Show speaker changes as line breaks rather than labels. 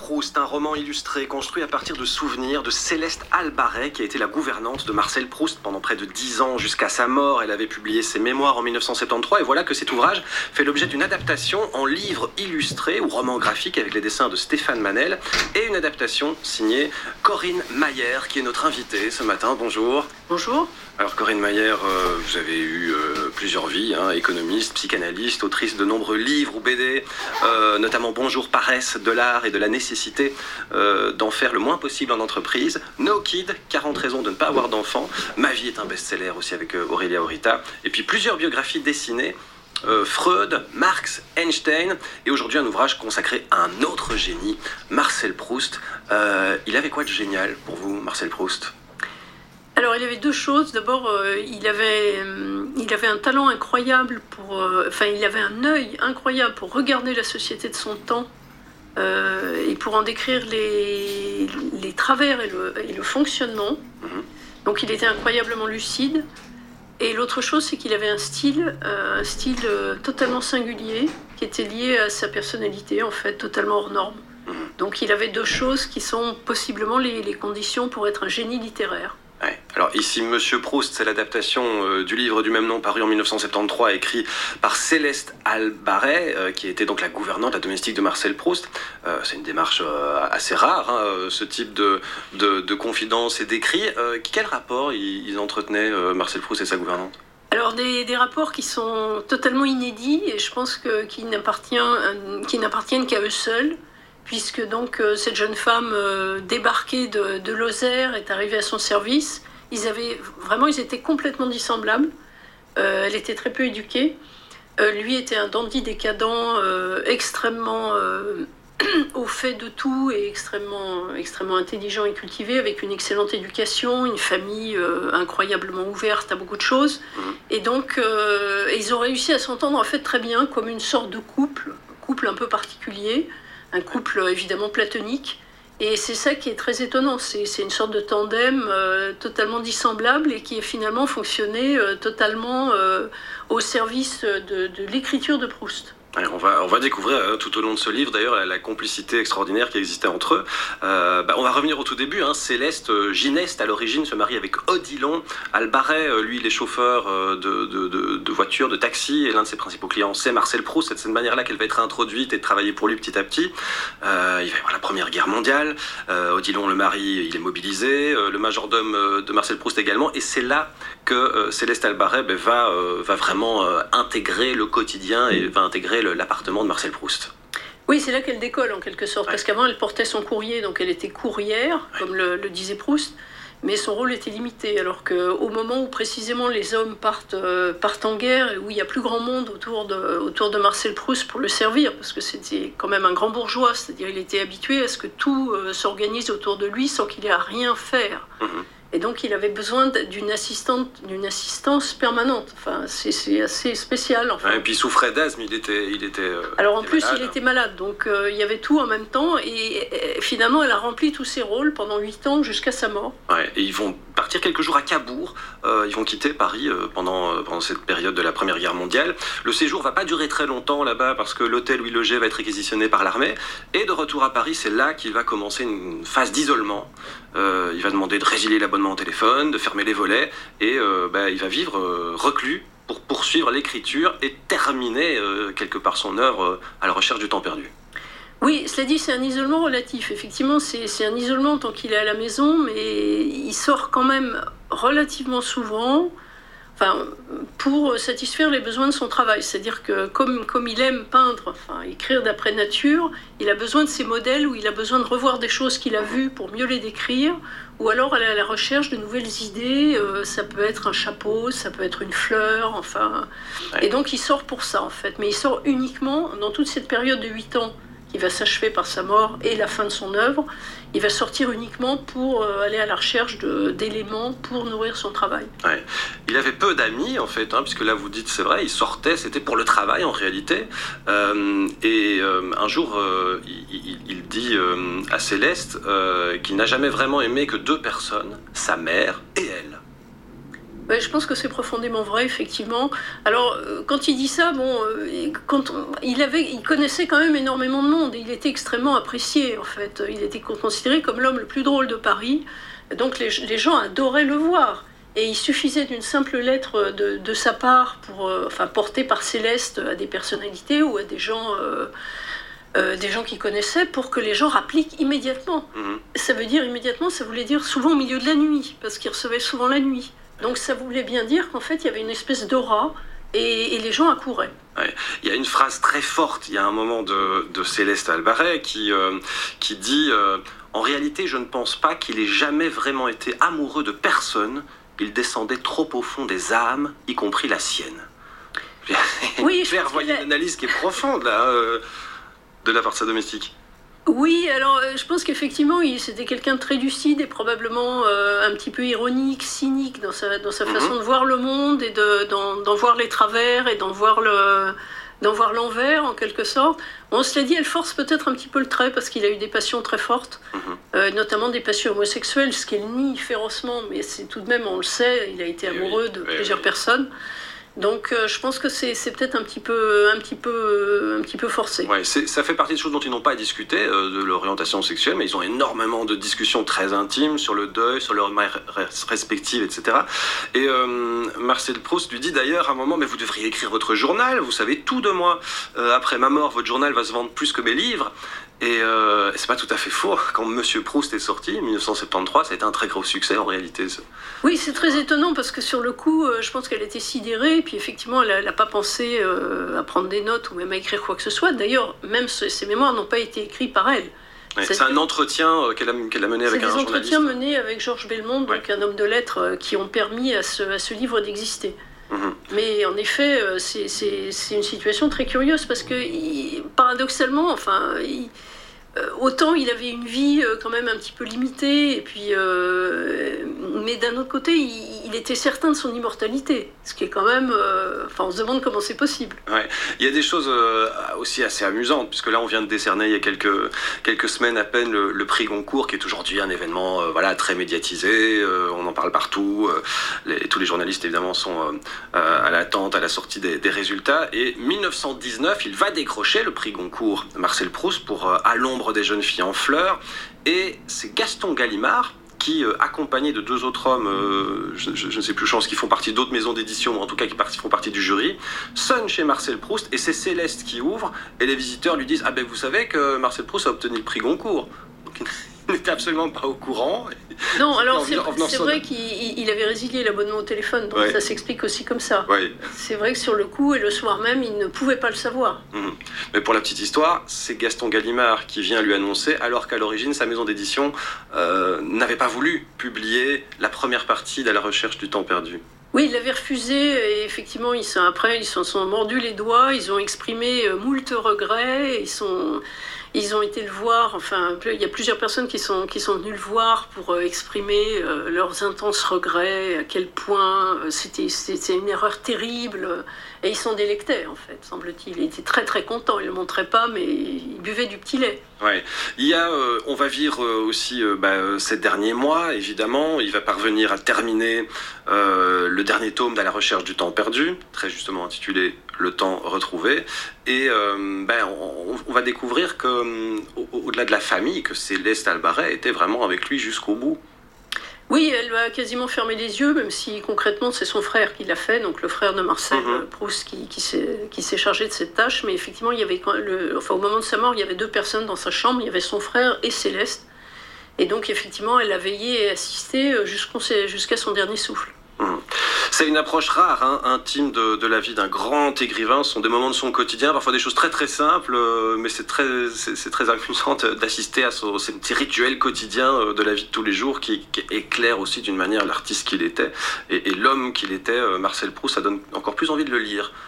Proust, un roman illustré construit à partir de souvenirs de Céleste Albaret, qui a été la gouvernante de Marcel Proust pendant près de 10 ans jusqu'à sa mort. Elle avait publié ses mémoires en 1973 et voilà que cet ouvrage fait l'objet d'une adaptation en livre illustré ou roman graphique avec les dessins de Stéphane Manel et une adaptation signée Corinne Mayer, qui est notre invitée ce matin. Bonjour.
Bonjour.
Alors Corinne Mayer, vous avez eu plusieurs vies, économiste, psychanalyste, autrice de nombreux livres ou BD, notamment Bonjour paresse de l'art et de la nécessité d'en faire le moins possible en entreprise, No Kid, 40 raisons de ne pas avoir d'enfants, Ma vie est un best-seller aussi avec Aurélia Orita, et puis plusieurs biographies dessinées, Freud, Marx, Einstein, et aujourd'hui un ouvrage consacré à un autre génie, Marcel Proust. Il avait quoi de génial pour vous, Marcel Proust ?
Alors, il avait deux choses. D'abord, il avait un talent incroyable il avait un œil incroyable pour regarder la société de son temps et pour en décrire les travers et le fonctionnement. Donc, il était incroyablement lucide. Et l'autre chose, c'est qu'il avait un style totalement singulier, qui était lié à sa personnalité, en fait, totalement hors norme. Donc, il avait deux choses qui sont possiblement les conditions pour être un génie littéraire.
Ouais. Alors ici, Monsieur Proust, c'est l'adaptation du livre du même nom paru en 1973, écrit par Céleste Albaret, qui était donc la gouvernante, la domestique de Marcel Proust. C'est une démarche assez rare, ce type de confidence et d'écrit. Quel rapport ils entretenaient, Marcel Proust et sa gouvernante ?
Alors des rapports qui sont totalement inédits et je pense qui n'appartiennent qu'à eux seuls. Puisque donc cette jeune femme débarquée de Lozère est arrivée à son service. Ils étaient complètement dissemblables. Elle était très peu éduquée. Lui était un dandy décadent, extrêmement au fait de tout et extrêmement intelligent et cultivé, avec une excellente éducation, une famille incroyablement ouverte à beaucoup de choses. Et donc ils ont réussi à s'entendre en fait très bien comme une sorte de couple un peu particulier. Un couple évidemment platonique, et c'est ça qui est très étonnant, c'est une sorte de tandem totalement dissemblable et qui a finalement fonctionné totalement au service de l'écriture de Proust.
On va découvrir tout au long de ce livre d'ailleurs la complicité extraordinaire qui existait entre eux. On va revenir au tout début. Céleste Gineste à l'origine se marie avec Odilon Albaret. Lui, il est chauffeur de voiture, de taxi, et l'un de ses principaux clients, c'est Marcel Proust. C'est de cette manière-là qu'elle va être introduite et travailler pour lui petit à petit. Il va y avoir la Première Guerre mondiale. Odilon, le mari, il est mobilisé. Le majordome de Marcel Proust également. Et c'est là que Céleste Albaret va vraiment intégrer le quotidien et va intégrer l'appartement de Marcel Proust.
Oui, c'est là qu'elle décolle en quelque sorte, parce qu'avant elle portait son courrier, donc elle était courrière, comme le disait Proust, mais son rôle était limité, alors qu'au moment où précisément les hommes partent en guerre, et où il n'y a plus grand monde autour de Marcel Proust pour le servir, parce que c'était quand même un grand bourgeois, c'est-à-dire il était habitué à ce que tout s'organise autour de lui sans qu'il ait à rien faire. Et donc, il avait besoin d'une assistance permanente. Enfin, c'est assez spécial. Enfin.
Et puis, il souffrait d'asthme, il était
Alors, en plus,
malade.
Il était malade. Donc, il y avait tout en même temps. Et finalement, elle a rempli tous ses rôles pendant 8 ans jusqu'à sa mort.
Ouais, et ils vont partir quelques jours à Cabourg. Ils vont quitter Paris pendant cette période de la Première Guerre mondiale. Le séjour va pas durer très longtemps là-bas parce que l'hôtel où il logeait va être réquisitionné par l'armée. Et de retour à Paris, c'est là qu'il va commencer une phase d'isolement. Il va demander de résilier l'abonnement au téléphone, de fermer les volets, et il va vivre reclus pour poursuivre l'écriture et terminer quelque part son œuvre à la recherche du temps perdu.
Oui, cela dit, c'est un isolement relatif. Effectivement, c'est un isolement tant qu'il est à la maison, mais il sort quand même relativement souvent, pour satisfaire les besoins de son travail. C'est-à-dire que comme il aime peindre, écrire d'après nature, il a besoin de ces modèles où il a besoin de revoir des choses qu'il a vues pour mieux les décrire, ou alors aller à la recherche de nouvelles idées. Ça peut être un chapeau, ça peut être une fleur,
Ouais.
Et donc il sort pour ça, en fait. Mais il sort uniquement dans toute cette période de 8 ans qui va s'achever par sa mort et la fin de son œuvre. Il va sortir uniquement pour aller à la recherche d'éléments pour nourrir son travail.
Ouais. Il avait peu d'amis en fait, puisque là vous dites c'est vrai, il sortait, c'était pour le travail en réalité. Un jour, il dit à Céleste qu'il n'a jamais vraiment aimé que 2 personnes, sa mère et elle.
Ouais, je pense que c'est profondément vrai, effectivement. Alors, quand il dit ça, bon, il connaissait quand même énormément de monde. Il était extrêmement apprécié, en fait. Il était considéré comme l'homme le plus drôle de Paris. Donc, les gens adoraient le voir. Et il suffisait d'une simple lettre de sa part, portée par Céleste à des personnalités ou à des gens qui connaissaient, pour que les gens rappliquent immédiatement. Ça veut dire immédiatement, ça voulait dire souvent au milieu de la nuit, parce qu'il recevait souvent la nuit. Donc ça voulait bien dire qu'en fait, il y avait une espèce d'aura et les gens accouraient.
Ouais. Il y a une phrase très forte, il y a un moment de Céleste Albaret qui dit en réalité, je ne pense pas qu'il ait jamais vraiment été amoureux de personne. Il descendait trop au fond des âmes, y compris la sienne.
Oui,
Claire, voyez une analyse qui est profonde là, de la part de sa domestique.
Oui, alors je pense qu'effectivement, c'était quelqu'un de très lucide et probablement un petit peu ironique, cynique dans sa façon de voir le monde et d'en voir les travers et d'en voir l'envers en quelque sorte. On se l'a dit, elle force peut-être un petit peu le trait parce qu'il a eu des passions très fortes, notamment des passions homosexuelles, ce qu'il nie férocement, mais c'est tout de même, on le sait, il a été amoureux de plusieurs personnes. Donc je pense que c'est peut-être un petit peu forcé.
Ouais, ça fait partie des choses dont ils n'ont pas à discuter, de l'orientation sexuelle, mais ils ont énormément de discussions très intimes sur le deuil, sur leur mère respective, etc. Et Marcel Proust lui dit d'ailleurs à un moment, mais vous devriez écrire votre journal, vous savez tout de moi. Après ma mort, votre journal va se vendre plus que mes livres. Et c'est pas tout à fait faux. Quand Monsieur Proust est sorti, en 1973, ça a été un très gros succès en réalité. Ça.
Oui, c'est très étonnant parce que sur le coup, je pense qu'elle était sidérée. Et puis effectivement, elle n'a pas pensé à prendre des notes ou même à écrire quoi que ce soit. D'ailleurs, même ses mémoires n'ont pas été écrits par elle.
Ouais, c'est un entretien qu'elle a mené avec un journaliste.
C'est des entretiens menés avec Georges Belmont, donc un homme de lettres, qui ont permis à ce livre d'exister. Mais en effet, c'est une situation très curieuse parce que paradoxalement, autant il avait une vie quand même un petit peu limitée, et puis, mais d'un autre côté, il était certain de son immortalité, ce qui est quand même... on se demande comment c'est possible.
Ouais. Il y a des choses aussi assez amusantes, puisque là on vient de décerner il y a quelques semaines à peine le prix Goncourt, qui est aujourd'hui un événement très médiatisé, on en parle partout, tous les journalistes évidemment sont à l'attente, à la sortie des résultats, et 1919, il va décrocher le prix Goncourt, Marcel Proust, pour À l'ombre des jeunes filles en fleurs, et c'est Gaston Gallimard qui, accompagné de deux autres hommes, je ne sais plus, je pense qu'ils font partie d'autres maisons d'édition, ou en tout cas qui font partie du jury, sonne chez Marcel Proust, et c'est Céleste qui ouvre, et les visiteurs lui disent « Ah ben vous savez que Marcel Proust a obtenu le prix Goncourt ». Il n'était absolument pas au courant.
Non, alors c'est vrai qu'il avait résilié l'abonnement au téléphone, donc ça s'explique aussi comme ça.
Ouais.
C'est vrai que sur le coup, et le soir même, il ne pouvait pas le savoir.
Mais pour la petite histoire, c'est Gaston Gallimard qui vient lui annoncer, alors qu'à l'origine, sa maison d'édition n'avait pas voulu publier la première partie de La recherche du temps perdu.
Oui, il l'avait refusé, et effectivement, ils s'en sont mordus les doigts, ils ont exprimé moult regrets, ils ont été le voir, il y a plusieurs personnes qui sont venues le voir pour exprimer leurs intenses regrets, à quel point c'était une erreur terrible, et ils s'en délectaient, en fait, semble-t-il. Il était très très content, il ne le montrait pas, mais il buvait du petit lait.
Ouais. Il y a, on va vivre aussi ces derniers mois, évidemment, il va parvenir à terminer le dernier tome de La recherche du temps perdu, très justement intitulé Le temps retrouvé, et on va découvrir que au-delà de la famille, que Céleste Albaret était vraiment avec lui jusqu'au bout.
Oui, elle va quasiment fermer les yeux, même si concrètement c'est son frère qui l'a fait, donc le frère de Marcel Proust qui s'est chargé de cette tâche. Mais effectivement, il y avait au moment de sa mort, il y avait deux personnes dans sa chambre, il y avait son frère et Céleste. Et donc effectivement, elle a veillé et assisté jusqu'à son dernier souffle.
C'est une approche rare, intime de la vie d'un grand écrivain. Ce sont des moments de son quotidien, parfois des choses très très simples, mais c'est très amusant d'assister à ces petits rituels quotidiens de la vie de tous les jours qui éclairent aussi d'une manière l'artiste qu'il était et l'homme qu'il était. Marcel Proust, ça donne encore plus envie de le lire